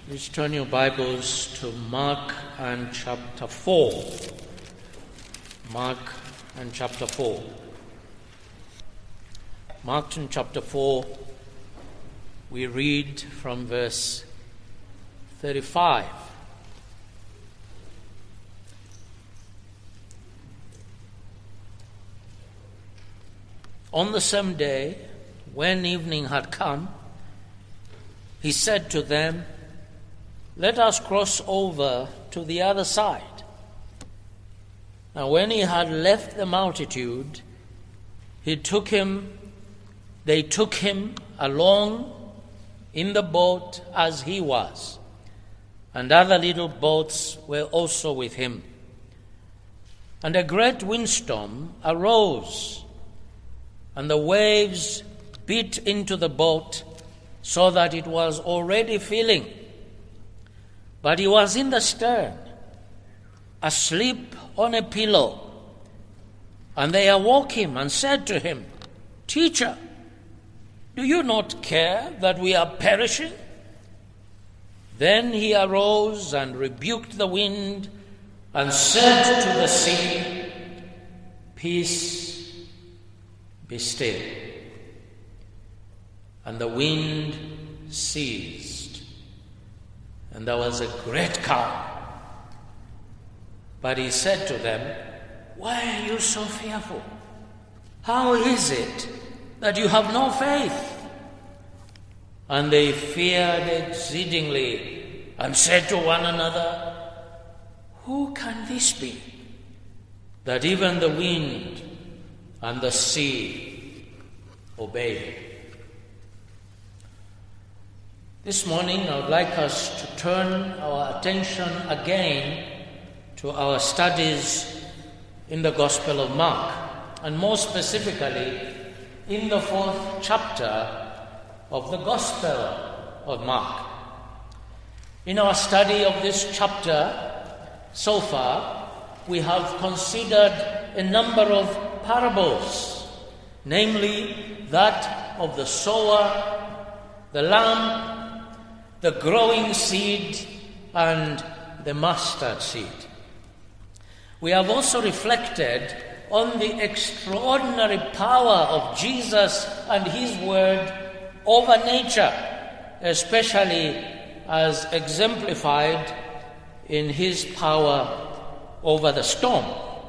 Please turn your Bibles to Mark and chapter 4. Mark and chapter 4. Mark and chapter 4, we read from verse 35. On the same day, when evening had come, he said to them, "Let us cross over to the other side." Now when he had left the multitude, they took him along in the boat as he was, and other little boats were also with him. And a great windstorm arose, and the waves beat into the boat, so that it was already filling. But he was in the stern, asleep on a pillow. And they awoke him and said to him, "Teacher, do you not care that we are perishing?" Then he arose and rebuked the wind and said to the sea, "Peace, be still." And the wind ceased, and there was a great calm. But he said to them, "Why are you so fearful? How is it that you have no faith?" And they feared exceedingly and said to one another, "Who can this be, that even the wind and the sea obey him?" This morning I would like us to turn our attention again to our studies in the Gospel of Mark, and more specifically in the 4th chapter of the Gospel of Mark. In our study of this chapter so far, we have considered a number of parables, namely that of the sower, the lamb, the growing seed, and the mustard seed. We have also reflected on the extraordinary power of Jesus and his word over nature, especially as exemplified in his power over the storm.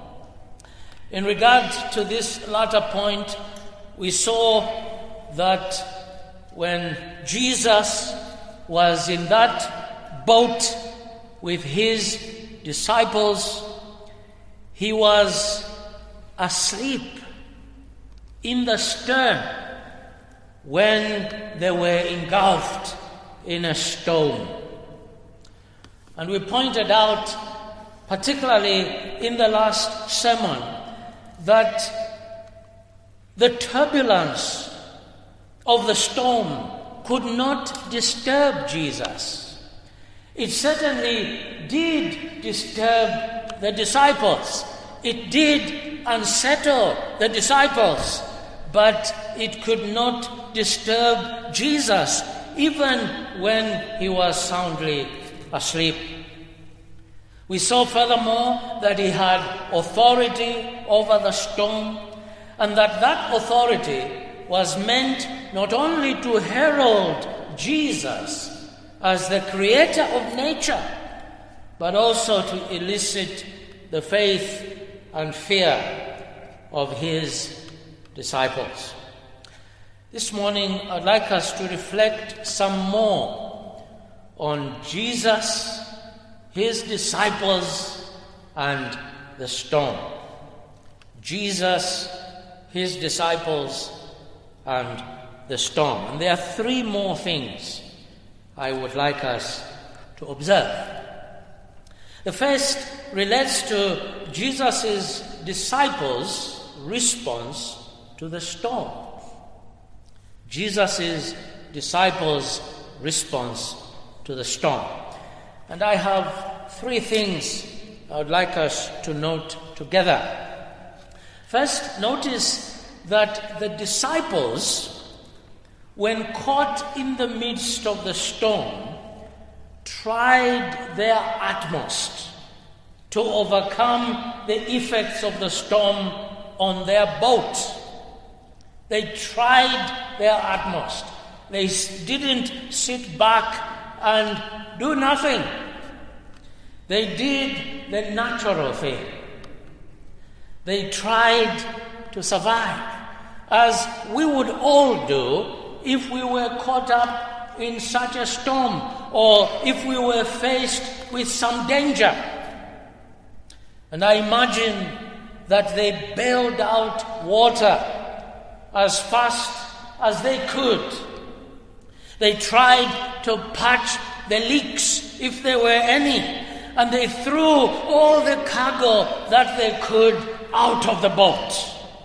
In regard to this latter point, we saw that when Jesus was in that boat with his disciples, he was asleep in the stern when they were engulfed in a storm. And we pointed out, particularly in the last sermon, that the turbulence of the storm could not disturb Jesus. It certainly did disturb the disciples. It did unsettle the disciples, but it could not disturb Jesus, even when he was soundly asleep. We saw furthermore that he had authority over the storm, and that authority was meant not only to herald Jesus as the creator of nature, but also to elicit the faith and fear of his disciples. This morning, I'd like us to reflect some more on Jesus, his disciples, and the storm. Jesus, his disciples, and the storm. And there are three more things I would like us to observe. The first relates to Jesus' disciples' response to the storm. Jesus' disciples' response to the storm. And I have three things I would like us to note together. First, notice that the disciples, when caught in the midst of the storm, tried their utmost to overcome the effects of the storm on their boat. They tried their utmost. They didn't sit back and do nothing. They did the natural thing. They tried to survive, as we would all do if we were caught up in such a storm or if we were faced with some danger. And I imagine that they bailed out water as fast as they could. They tried to patch the leaks, if there were any, and they threw all the cargo that they could out of the boat.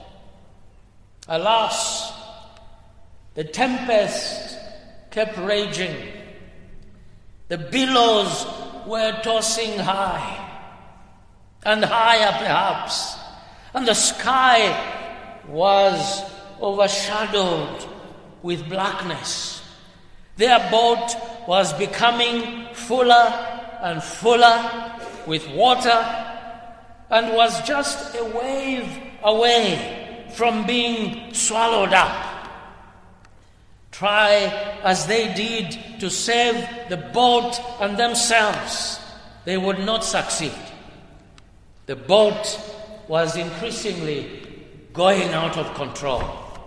Alas, the tempest kept raging. The billows were tossing high, and higher perhaps, and the sky was overshadowed with blackness. Their boat was becoming fuller and fuller with water and was just a wave away from being swallowed up. Try as they did to save the boat and themselves, they would not succeed. The boat was increasingly going out of control.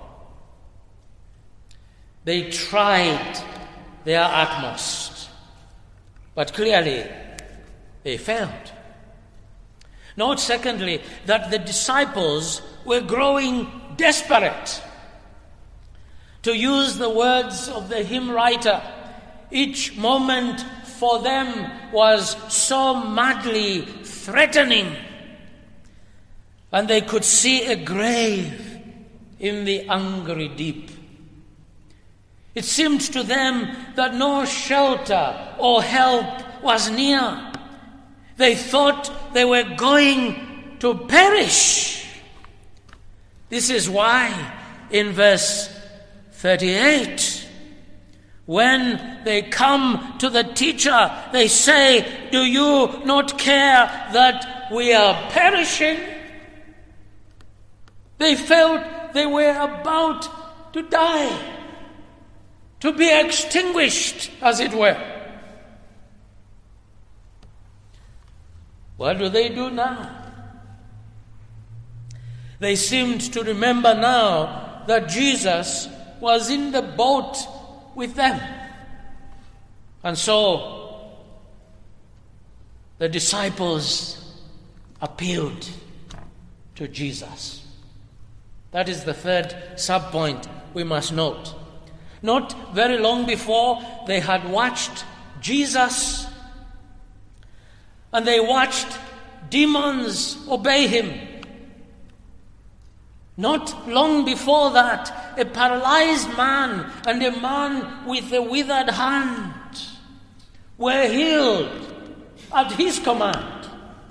They tried their utmost, but clearly they failed. Note, secondly, that the disciples were growing desperate. To use the words of the hymn writer, each moment for them was so madly threatening, and they could see a grave in the angry deep. It seemed to them that no shelter or help was near. They thought they were going to perish. This is why in verse 38, when they come to the teacher, they say, "Do you not care that we are perishing?" They felt they were about to die, to be extinguished, as it were. What do now? They seemed to remember now that Jesus was in the boat with them. And so the disciples appealed to Jesus. That is the third subpoint we must note. Not very long before, they had watched Jesus, and they watched demons obey him. Not long before that, a paralyzed man and a man with a withered hand were healed at his command.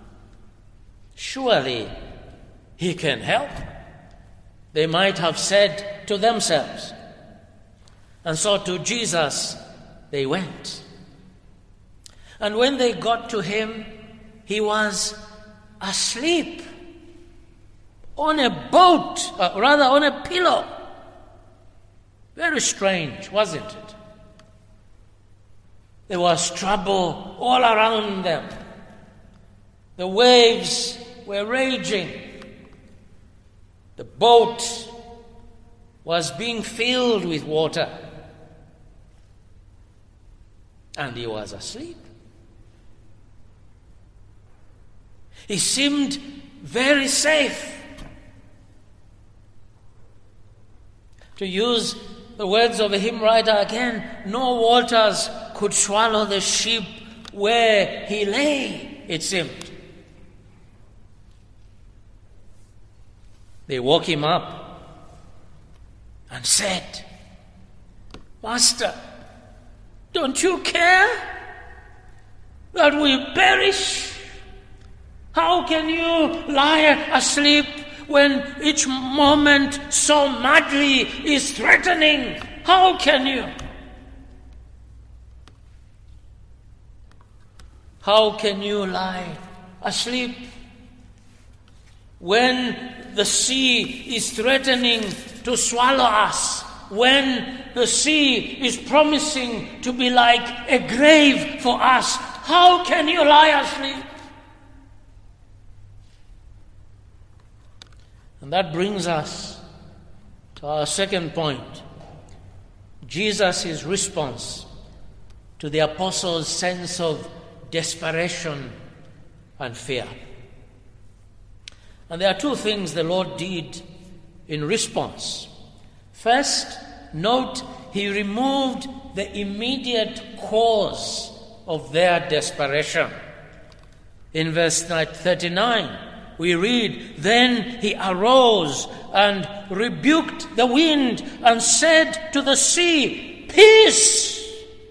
Surely he can help, they might have said to themselves. And so to Jesus they went. And when they got to him, he was asleep on a boat, on a pillow. Very strange, wasn't it? There was trouble all around them. The waves were raging. The boat was being filled with water. And he was asleep. He seemed very safe. To use the words of a hymn writer again, no waters could swallow the ship where he lay, it seemed. They woke him up and said, "Master, don't you care that we perish? How can you lie asleep when each moment so madly is threatening? How can you?" how can you lie asleep when the sea is threatening to swallow us, when the sea is promising to be like a grave for us? How can you lie asleep? And that brings us to our second point, Jesus' response to the apostles' sense of desperation and fear. And there are two things the Lord did in response. First, note, he removed the immediate cause of their desperation. In verse 39, we read, "Then he arose and rebuked the wind and said to the sea, 'Peace,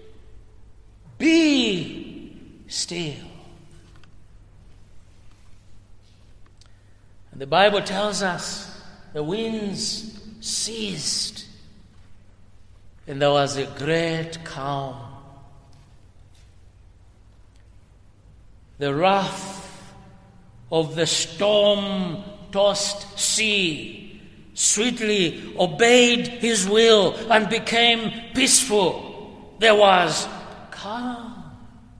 be still.'" And the Bible tells us the winds ceased and there was a great calm. The wrath of the storm-tossed sea sweetly obeyed his will and became peaceful. There was calm.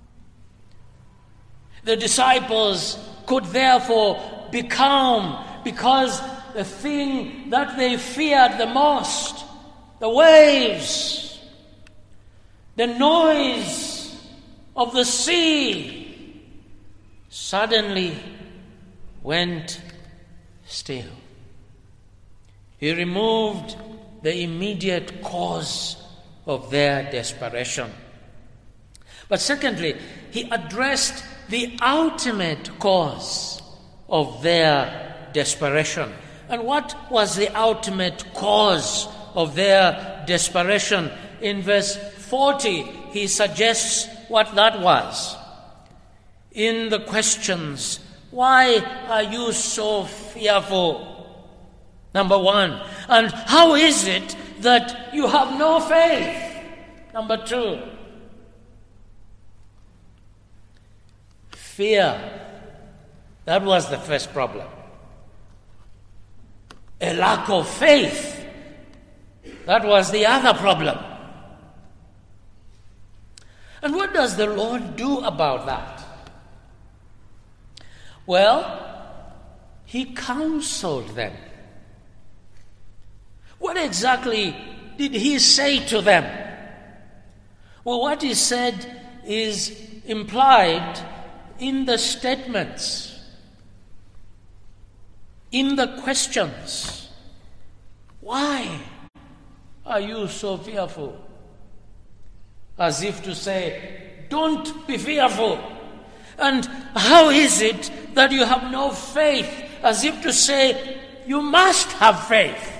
The disciples could therefore be calm because the thing that they feared the most, the waves, the noise of the sea, suddenly went still. He removed the immediate cause of their desperation. But secondly, he addressed the ultimate cause of their desperation. And what was the ultimate cause of their desperation? In verse 40, he suggests what that was. In the questions, "Why are you so fearful?" Number one. "And how is it that you have no faith?" Number two. Fear. That was the first problem. A lack of faith. That was the other problem. And what does the Lord do about that? Well, he counseled them. What exactly did he say to them? Well, what he said is implied in the statements, in the questions. Why are you so fearful? As if to say, don't be fearful. And how is it that you have no faith? As if to say, you must have faith.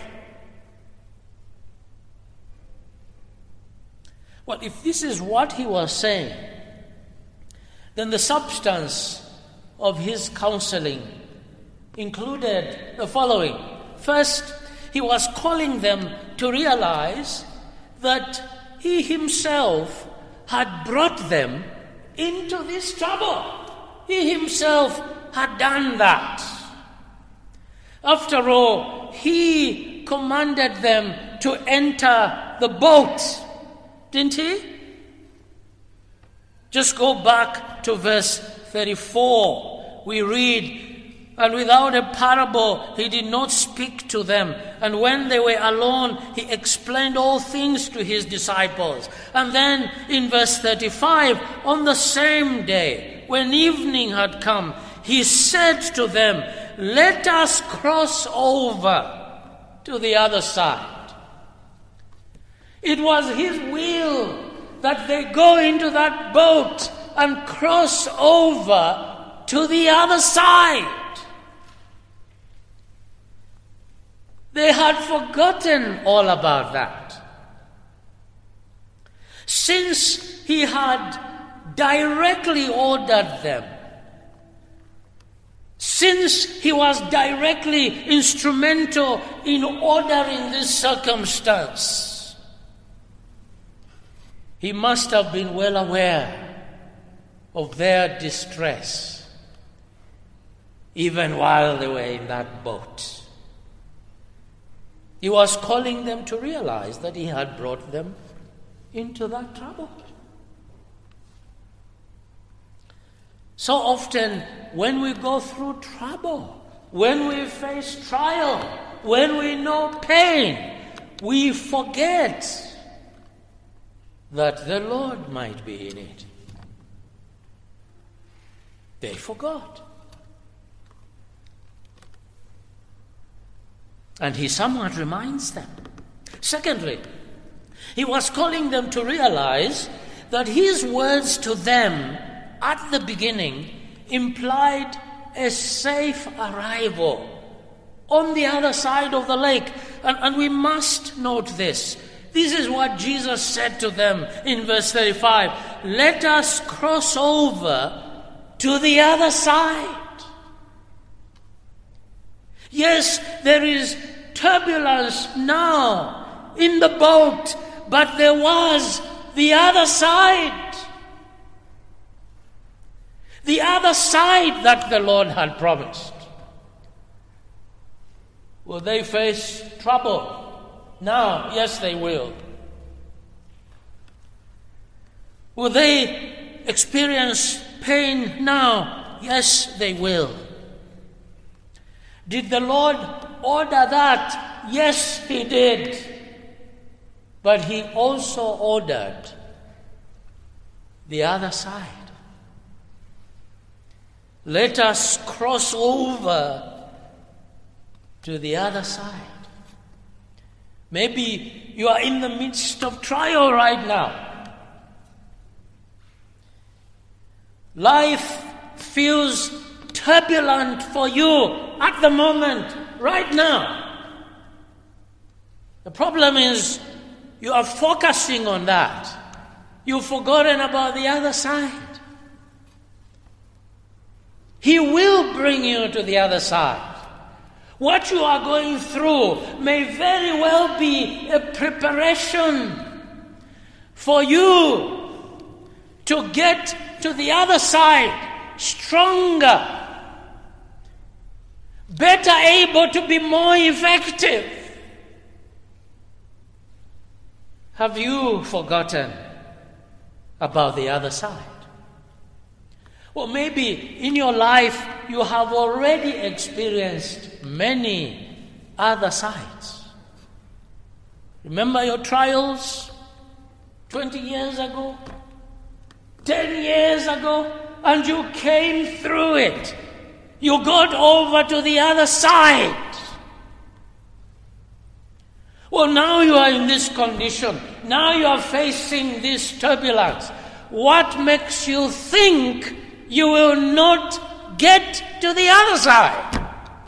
Well, if this is what he was saying, then the substance of his counseling included the following. First, he was calling them to realize that he himself had brought them into this trouble. He himself had done that. After all, he commanded them to enter the boat, didn't he? Just go back to verse 34. We read, "And without a parable he did not speak to them. And when they were alone, he explained all things to his disciples." And then in verse 35, "On the same day, when evening had come, he said to them, 'Let us cross over to the other side.'" It was his will that they go into that boat and cross over to the other side. They had forgotten all about that. Since he had directly ordered them, since he was directly instrumental in ordering this circumstance, he must have been well aware of their distress, even while they were in that boat. He was calling them to realize that he had brought them into that trouble. So often, when we go through trouble, when we face trial, when we know pain, we forget that the Lord might be in it. They forgot. And he somewhat reminds them. Secondly, he was calling them to realize that his words to them at the beginning implied a safe arrival on the other side of the lake. And we must note this. This is what Jesus said to them in verse 35. Let us cross over to the other side. Yes, there is turbulence now in the boat, but there was the other side. The other side that the Lord had promised. Will they face trouble? Now, yes, they will. Will they experience pain now? Yes, they will. Did the Lord order that? Yes, he did. But he also ordered the other side. Let us cross over to the other side. Maybe you are in the midst of trial right now. Life feels turbulent for you at the moment, right now. The problem is you are focusing on that. You've forgotten about the other side. He will bring you to the other side. What you are going through may very well be a preparation for you to get to the other side stronger, better able to be more effective. Have you forgotten about the other side? Or maybe in your life you have already experienced many other sides. Remember your trials 20 years ago, 10 years ago, and you came through it. You got over to the other side. Well, now you are in this condition. Now you are facing this turbulence. What makes you think you will not get to the other side?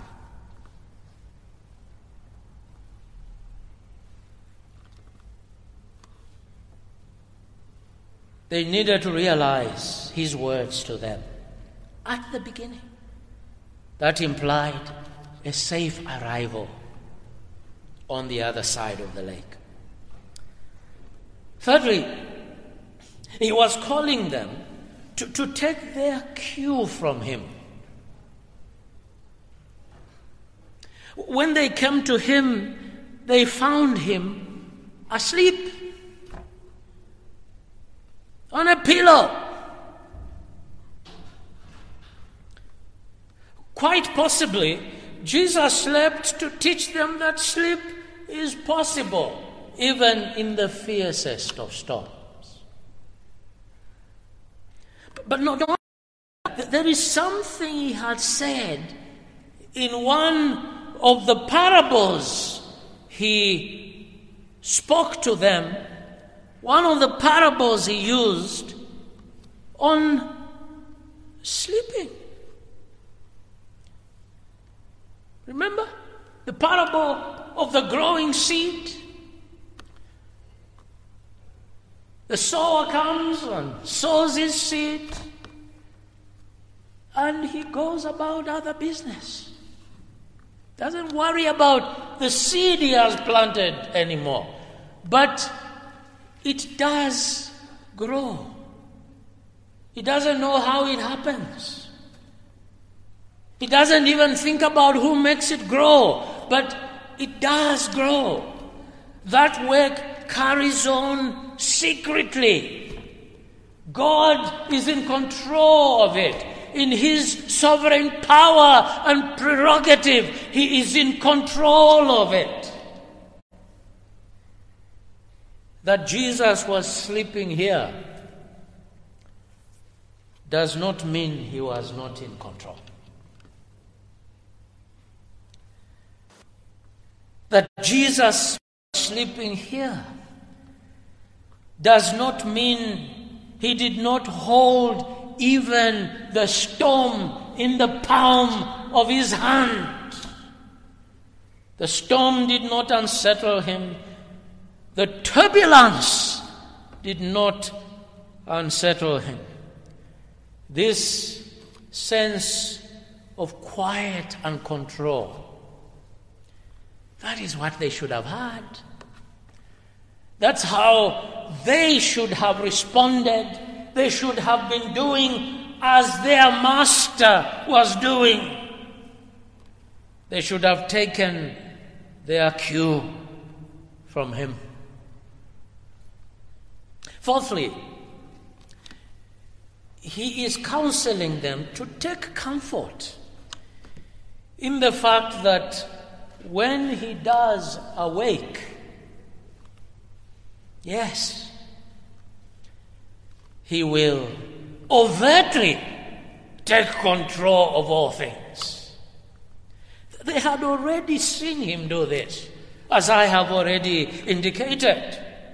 They needed to realize his words to them at the beginning. That implied a safe arrival on the other side of the lake. Thirdly, he was calling them to take their cue from him. When they came to him, they found him asleep on a pillow. Quite possibly, Jesus slept to teach them that sleep is possible, even in the fiercest of storms. But not only that, there is something he had said in one of the parables he spoke to them. One of the parables he used on sleeping. Remember the parable of the growing seed? The sower comes and sows his seed, and he goes about other business. Doesn't worry about the seed he has planted anymore. But it does grow. He doesn't know how it happens. He doesn't even think about who makes it grow, but it does grow. That work carries on secretly. God is in control of it. In His sovereign power and prerogative, He is in control of it. That Jesus was sleeping here does not mean He was not in control. That Jesus was sleeping here does not mean He did not hold even the storm in the palm of His hand. The storm did not unsettle Him. The turbulence did not unsettle Him. This sense of quiet and control, that is what they should have had. That's how they should have responded. They should have been doing as their master was doing. They should have taken their cue from Him. Fourthly, He is counseling them to take comfort in the fact that when He does awake, yes, He will overtly take control of all things. They had already seen Him do this, as I have already indicated.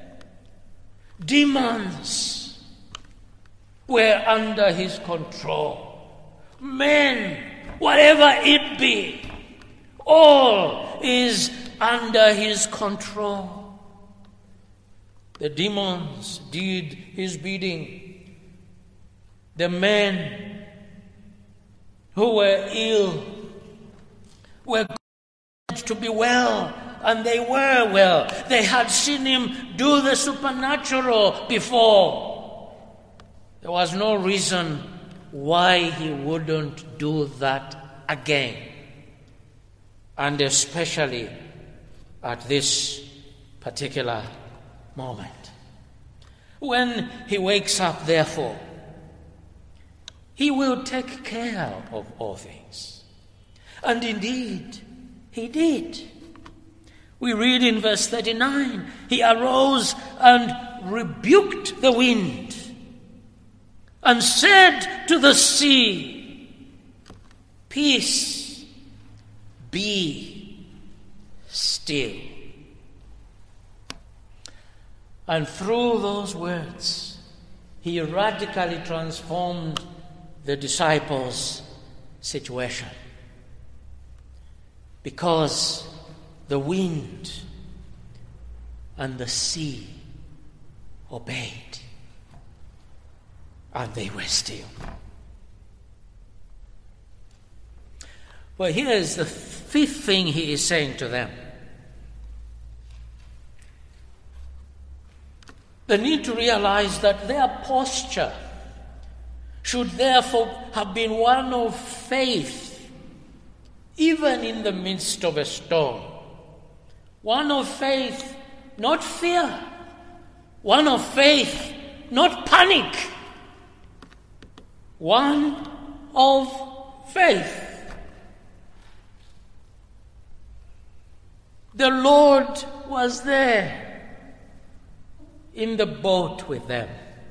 Demons were under His control. Men, whatever it be, all is under His control. The demons did His bidding. The men who were ill were to be well, and they were well. They had seen Him do the supernatural before. There was no reason why He wouldn't do that again, and especially at this particular moment. When He wakes up, therefore, He will take care of all things. And indeed, He did. We read in verse 39, He arose and rebuked the wind and said to the sea, "Peace, be still." And through those words, He radically transformed the disciples' situation. Because the wind and the sea obeyed, and they were still. Well, here's the fifth thing He is saying to them. They need to realize that their posture should therefore have been one of faith, even in the midst of a storm. One of faith, not fear. One of faith, not panic. One of faith. The Lord was there in the boat with them.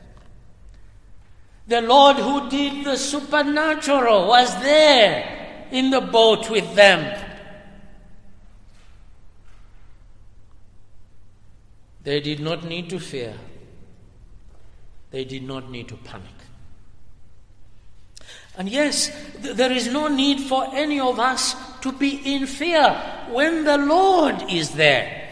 The Lord who did the supernatural was there in the boat with them. They did not need to fear. They did not need to panic. And yes, there is no need for any of us to be in fear when the Lord is there.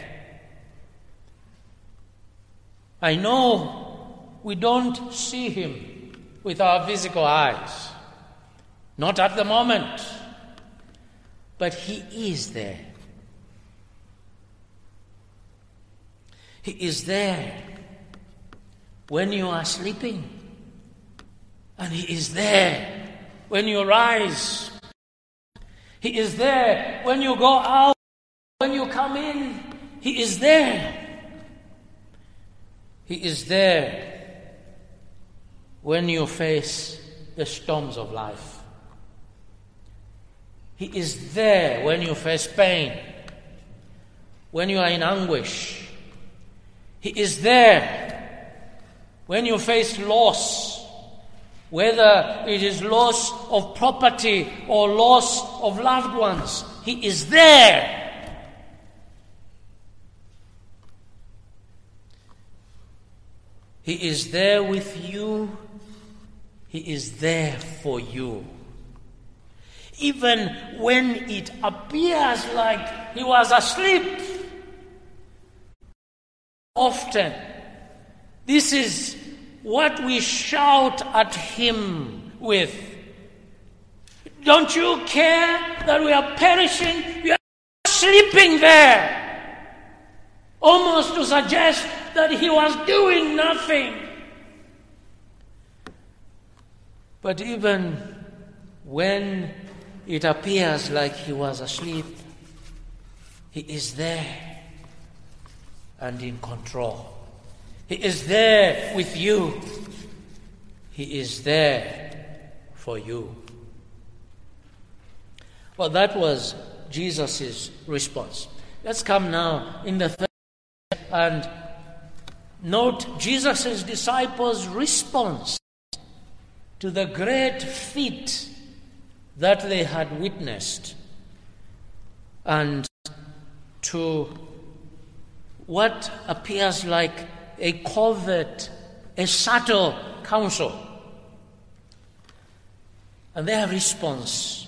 I know we don't see Him with our physical eyes. Not at the moment. But He is there. He is there when you are sleeping. And He is there when you rise. He is there when you go out, when you come in. He is there. He is there when you face the storms of life. He is there when you face pain, when you are in anguish. He is there when you face loss, whether it is loss of property or loss of loved ones. He is there. He is there with you. He is there for you. Even when it appears like He was asleep. Often, this is what we shout at Him with. Don't you care that we are perishing? You are sleeping there. Almost to suggest that He was doing nothing. But even when it appears like He was asleep, He is there and in control. He is there with you. He is there for you. Well, that was Jesus' response. Let's come now in the third and note Jesus' disciples' response to the great feat that they had witnessed and to what appears like a covert, a subtle counsel. And their response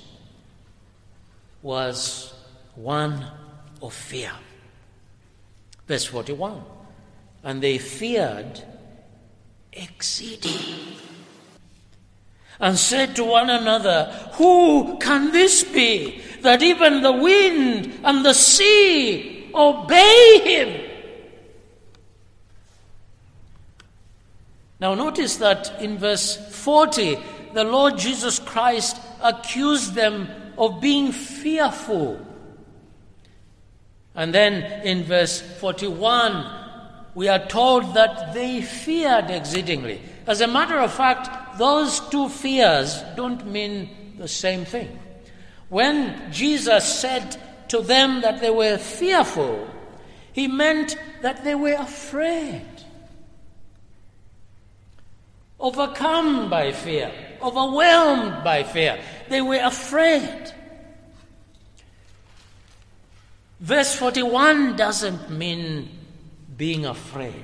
was one of fear. Verse 41. And they feared exceeding, and said to one another, who can this be, that even the wind and the sea obey Him? Now notice that in verse 40, the Lord Jesus Christ accused them of being fearful. And then in verse 41, we are told that they feared exceedingly. As a matter of fact, those two fears don't mean the same thing. When Jesus said to them that they were fearful, He meant that they were afraid, overcome by fear, overwhelmed by fear. They were afraid. Verse 41 doesn't mean being afraid.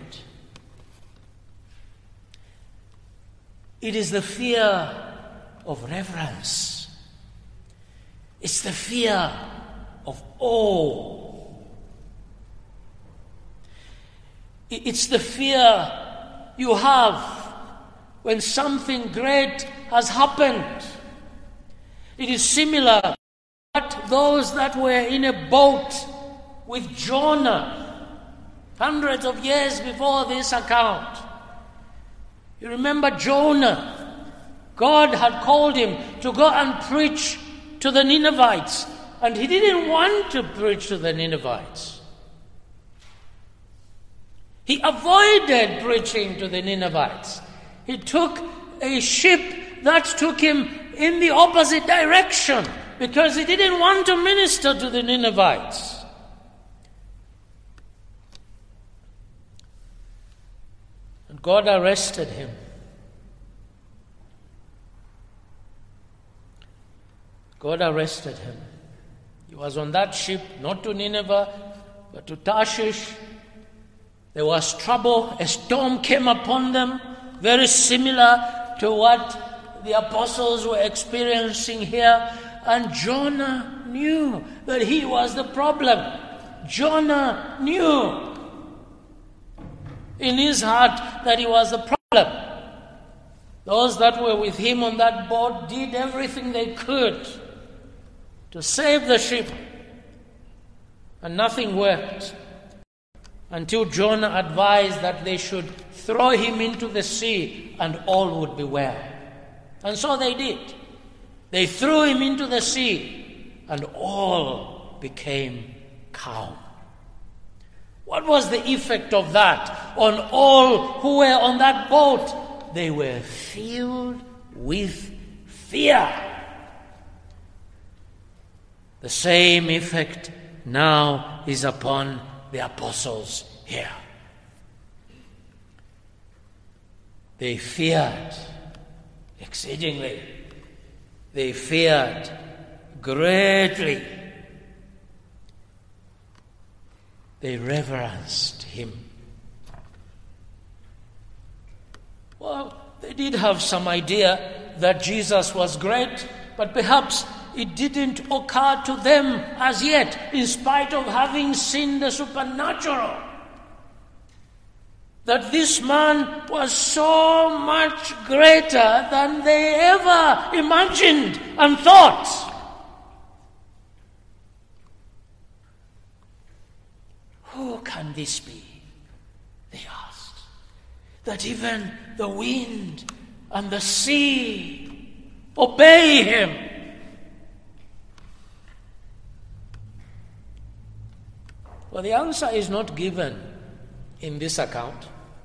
It is the fear of reverence. It's the fear of awe. It's the fear you have when something great has happened. It is similar to what those that were in a boat with Jonah hundreds of years before this account. You remember Jonah? God had called him to go and preach to the Ninevites, and he didn't want to preach to the Ninevites. He avoided preaching to the Ninevites. He took a ship that took him in the opposite direction because he didn't want to minister to the Ninevites. And God arrested him. God arrested him. He was on that ship, not to Nineveh, but to Tarshish. There was trouble. A storm came upon them, very similar to what the apostles were experiencing here. And Jonah knew that he was the problem. Jonah knew in his heart that he was the problem. Those that were with him on that boat did everything they could to save the ship, and nothing worked until Jonah advised that they should throw him into the sea and all would be well. And so they did. They threw him into the sea, and all became calm. What was the effect of that on all who were on that boat? They were filled with fear. The same effect now is upon the apostles here. They feared exceedingly. They feared greatly. They reverenced him. Well, they did have some idea that Jesus was great, but perhaps it didn't occur to them as yet, in spite of having seen the supernatural, that this man was so much greater than they ever imagined and thought. Who can this be? They asked. That even the wind and the sea obey him. Well, the answer is not given in this account.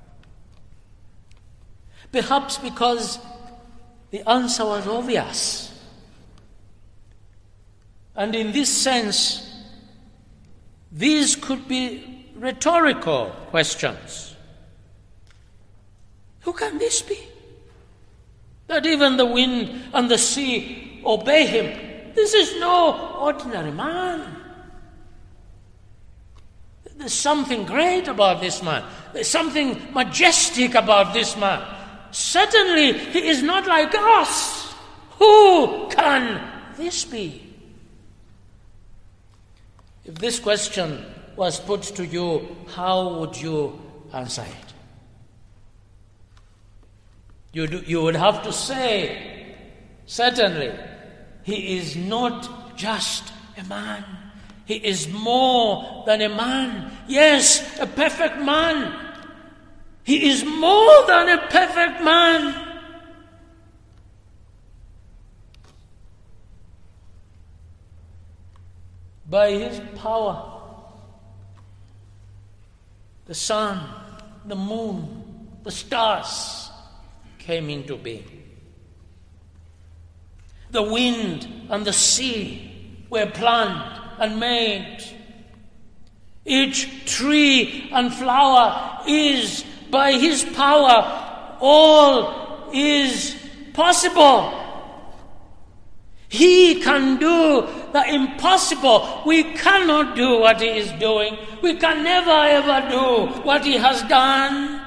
Perhaps because the answer was obvious. And in this sense, these could be rhetorical questions. Who can this be? That even the wind and the sea obey him. This is no ordinary man. There's something great about this man. There's something majestic about this man. Certainly, he is not like us. Who can this be? If this question was put to you, how would you answer it? You would have to say, certainly, he is not just a man. He is more than a man. Yes, a perfect man. He is more than a perfect man. By his power, the sun, the moon, the stars came into being. The wind and the sea were planned and made. Each tree and flower is, by his power, all is possible. He can do the impossible. We cannot do what he is doing. We can never ever do what he has done.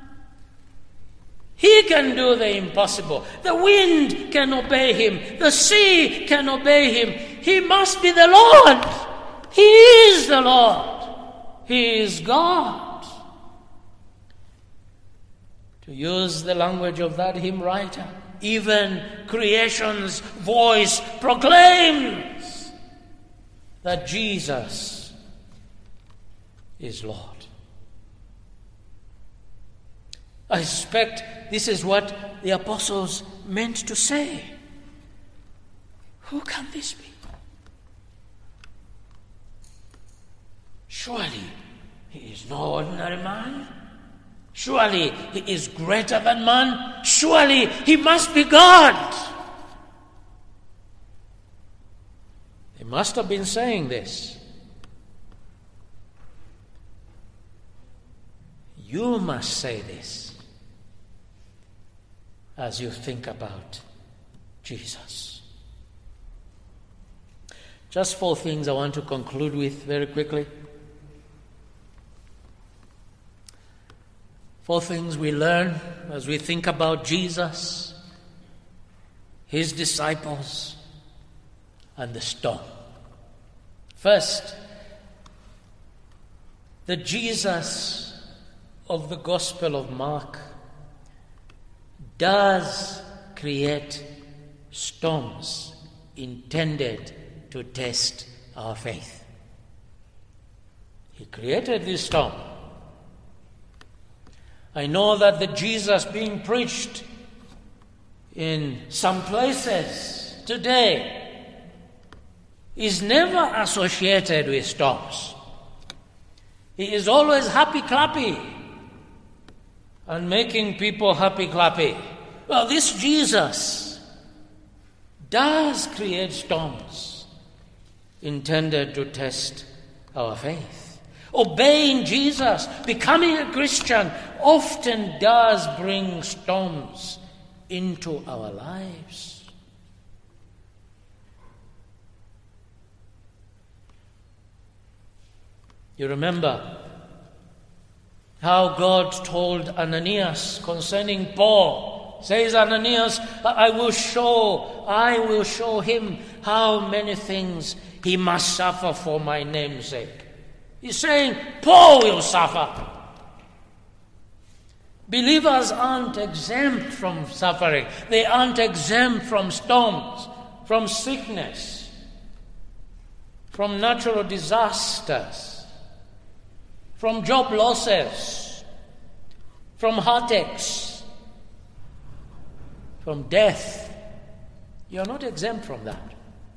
He can do the impossible. The wind can obey him. The sea can obey him. He must be the Lord. He is the Lord. He is God. To use the language of that hymn writer, even creation's voice proclaims that Jesus is Lord. I suspect this is what the apostles meant to say. Who can this be? Surely he is no ordinary man. Surely he is greater than man. Surely he must be God. They must have been saying this. You must say this as you think about Jesus. Just 4 things I want to conclude with very quickly. 4 things we learn as we think about Jesus, his disciples, and the storm. First, the Jesus of the Gospel of Mark does create storms intended to test our faith. He created this storm. I know that the Jesus being preached in some places today is never associated with storms. He is always happy-clappy and making people happy-clappy. Well, this Jesus does create storms intended to test our faith. Obeying Jesus, becoming a Christian, often does bring storms into our lives. You remember how God told Ananias concerning Paul. Says Ananias, I will show him how many things he must suffer for my name's sake. He's saying, Paul will suffer. Believers aren't exempt from suffering. They aren't exempt from storms, from sickness, from natural disasters, from job losses, from heartaches, from death. You're not exempt from that.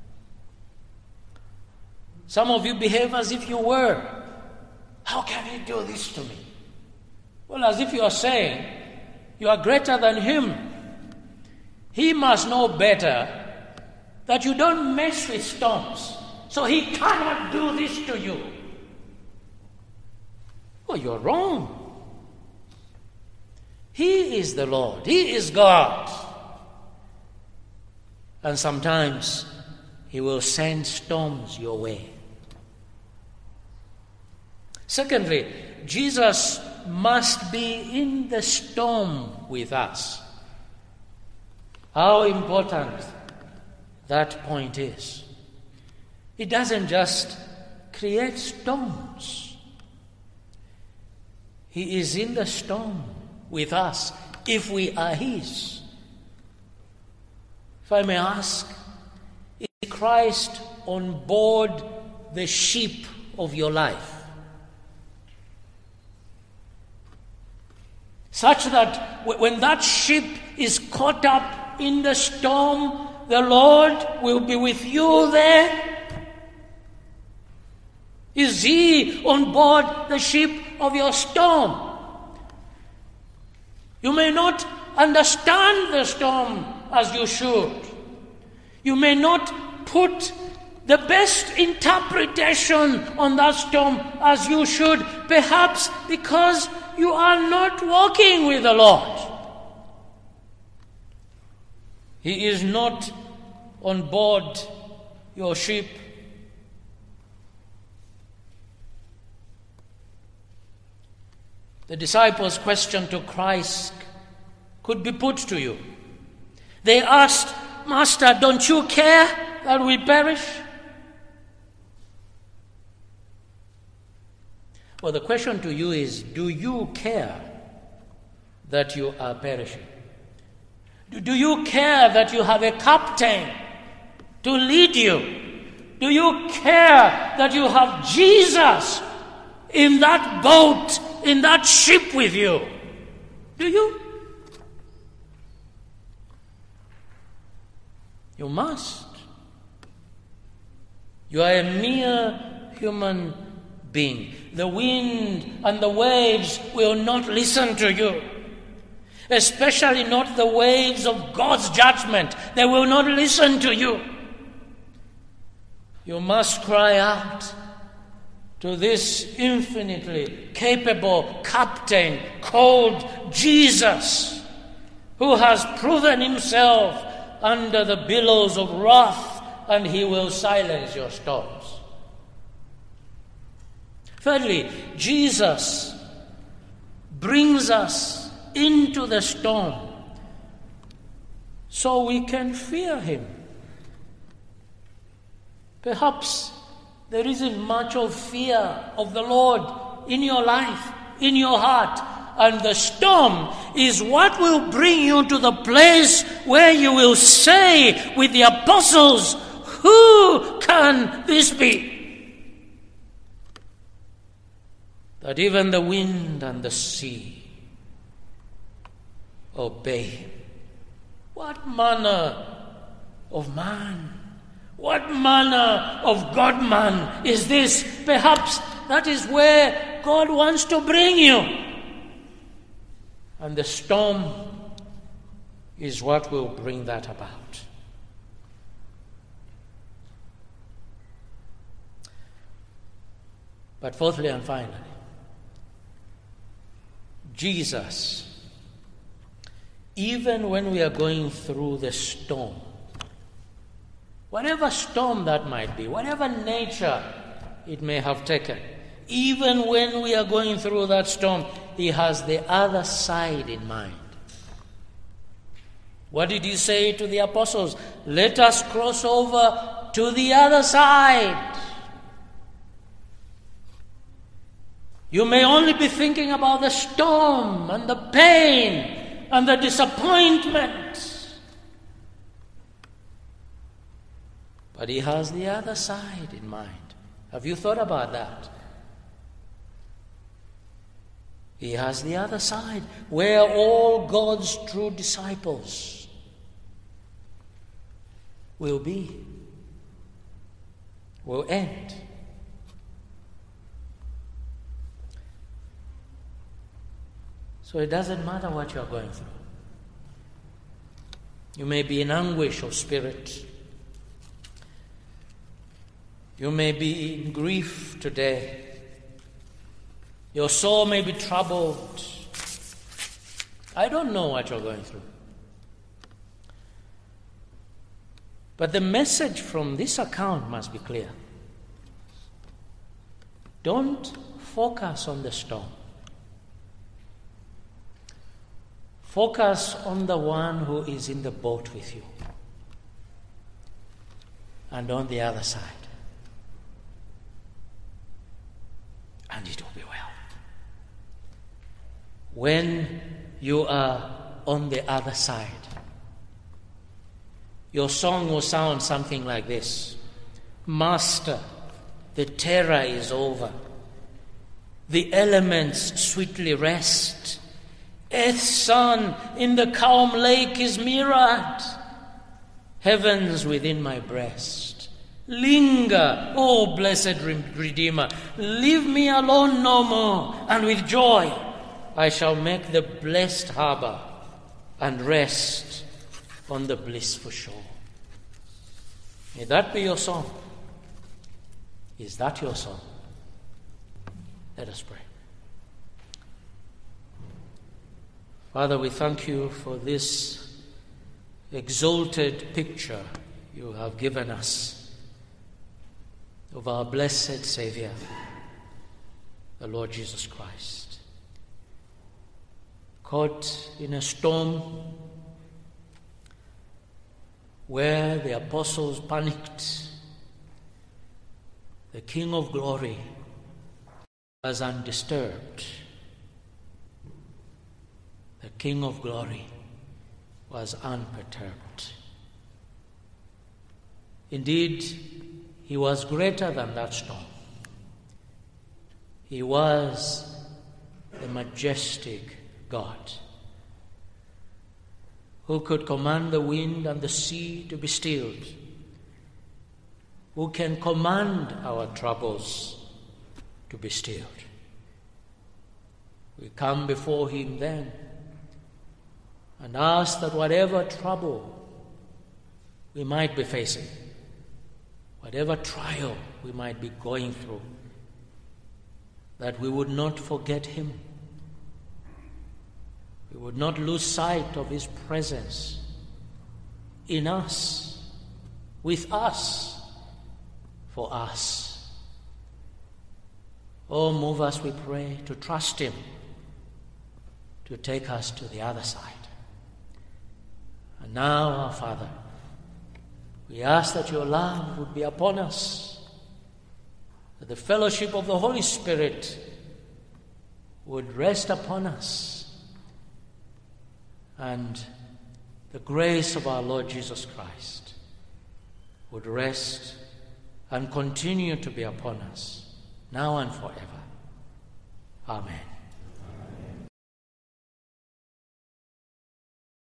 Some of you behave as if you were. How can he do this to me? Well, as if you are saying, you are greater than him. He must know better that you don't mess with storms, so he cannot do this to you. Well, you're wrong. He is the Lord. He is God. And sometimes he will send storms your way. Secondly, Jesus must be in the storm with us. How important that point is. He doesn't just create storms. He is in the storm with us if we are his. If I may ask, is Christ on board the ship of your life? Such that when that ship is caught up in the storm, the Lord will be with you there? Is he on board the ship of your storm? You may not understand the storm as you should. You may not put the best interpretation on that storm as you should, perhaps because you are not walking with the Lord. He is not on board your ship. The disciples' question to Christ could be put to you. They asked, Master, don't you care that we perish? Well, the question to you is, do you care that you are perishing? Do you care that you have a captain to lead you? Do you care that you have Jesus in that boat, in that ship with you? Do you? You must. You are a mere human being. The wind and the waves will not listen to you. Especially not the waves of God's judgment. They will not listen to you. You must cry out to this infinitely capable captain called Jesus, who has proven himself under the billows of wrath, and he will silence your storms. Thirdly, Jesus brings us into the storm so we can fear him. Perhaps there isn't much of fear of the Lord in your life, in your heart, and the storm is what will bring you to the place where you will say with the apostles, who can this be? That even the wind and the sea obey him. What manner of man, what manner of God-man is this? Perhaps that is where God wants to bring you. And the storm is what will bring that about. But fourthly and finally, Jesus, even when we are going through the storm, whatever storm that might be, whatever nature it may have taken, even when we are going through that storm, he has the other side in mind. What did he say to the apostles? Let us cross over to the other side. You may only be thinking about the storm and the pain and the disappointment. But he has the other side in mind. Have you thought about that? He has the other side where all God's true disciples will be, will end. So it doesn't matter what you are going through. You may be in anguish of spirit. You may be in grief today. Your soul may be troubled. I don't know what you're going through. But the message from this account must be clear. Don't focus on the storm. Focus on the one who is in the boat with you and on the other side. And it will be well. When you are on the other side, your song will sound something like this. Master, the terror is over. The elements sweetly rest. Earth's sun in the calm lake is mirrored. Heavens within my breast. Linger, O blessed Redeemer. Leave me alone no more, and with joy I shall make the blessed harbor and rest on the blissful shore. May that be your song. Is that your song? Let us pray. Father, we thank you for this exalted picture you have given us of our blessed Savior, the Lord Jesus Christ. Caught in a storm where the apostles panicked, the King of Glory was undisturbed. The King of Glory was unperturbed. Indeed, he was greater than that storm. He was the majestic God who could command the wind and the sea to be stilled, who can command our troubles to be stilled. We come before him then and ask that whatever trouble we might be facing, whatever trial we might be going through, that we would not forget him. We would not lose sight of his presence in us, with us, for us. Oh, move us, we pray, to trust him, to take us to the other side. And now, our Father, we ask that your love would be upon us, that the fellowship of the Holy Spirit would rest upon us, and the grace of our Lord Jesus Christ would rest and continue to be upon us, now and forever. Amen.